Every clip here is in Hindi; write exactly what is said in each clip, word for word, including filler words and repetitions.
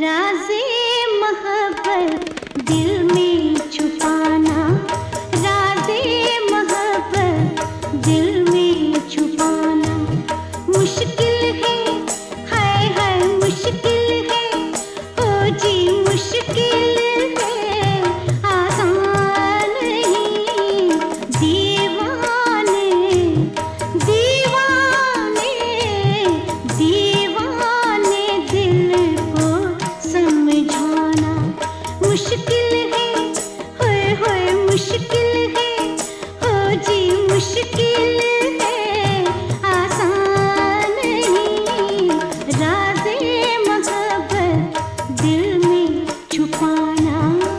राज़े मोहब्बत दिल में छुपाना, राज़े मोहब्बत दिल में छुपाना मुश्किल है, हाय हाय मुश्किल है, ओ जी मुश्किल है, आसान नहीं। दीवाने दीवाने दीवाने दिल को समझाना मुश्किल है, होए होए मुश्किल है, ओ जी मुश्किल है, आसान नहीं। राज़े मोहब्बत दिल में छुपाना।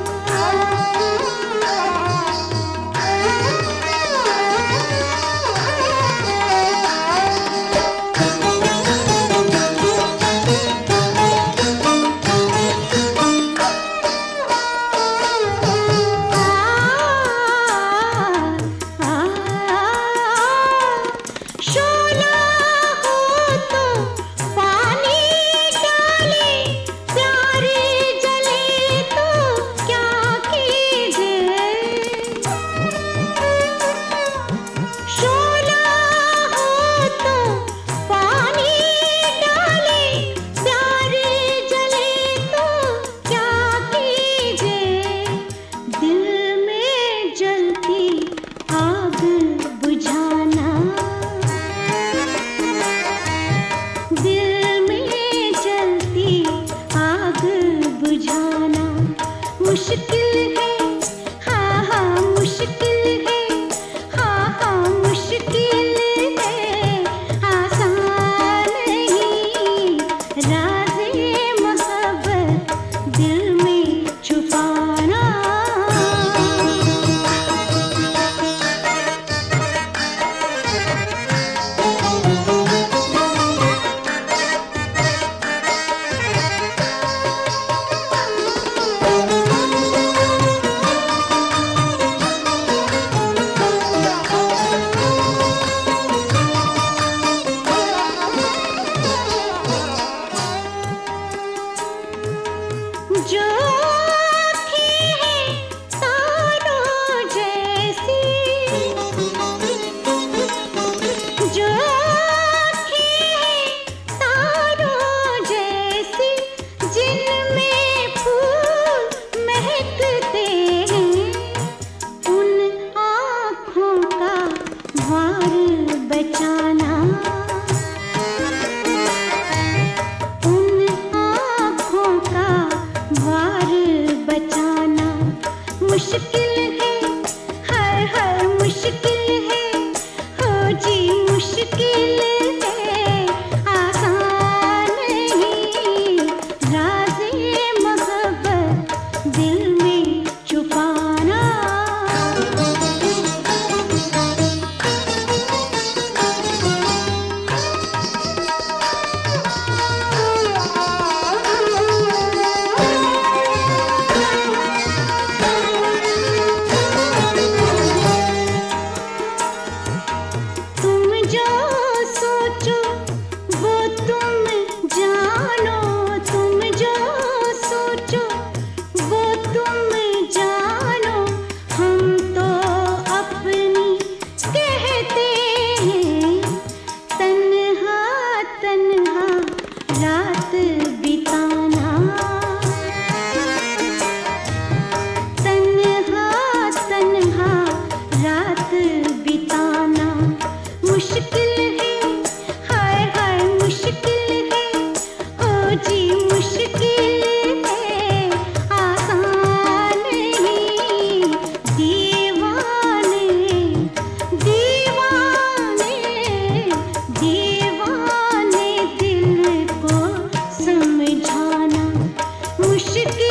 शोला हो तो पानी डाले, प्यारे जले तो क्या कीजिए। शोला हो तो पानी डाले, प्यारे जले तो क्या कीजिए। दिल में जलती आग बुझाना, दिल में जलती आग बुझाना मुश्किल है, हाँ हाँ मुश्किल है, हाँ हाँ मुश्किल है, आसान नहीं। राज़े मोहब्बत दिल में छुपाना। जो आँखें हैं तारों जैसी, जो आँखें हैं तारों जैसी, जिनमें फूल महकते हैं, उन आँखों का वार बचाना, उन आँखों का वार बचाना मुश्किल है, हर हर मुश्किल है, हो जी मुश्किल है, आसान नहीं। राज़े मोहब्बत दिल में छुपाना। तुम जो सोचो वो तुम जानो, तुम जो सोचो वो तुम जानो, हम तो अपनी कहते हैं। तन्हा तन्हा रात बिताना, तन्हा तन्हा रात बिताना मुश्किल है, हाय हाय मुश्किल है, ओ जी मुश्किल है, आसान नहीं। दीवाने दीवाने दीवाने दिल को समझाना मुश्किल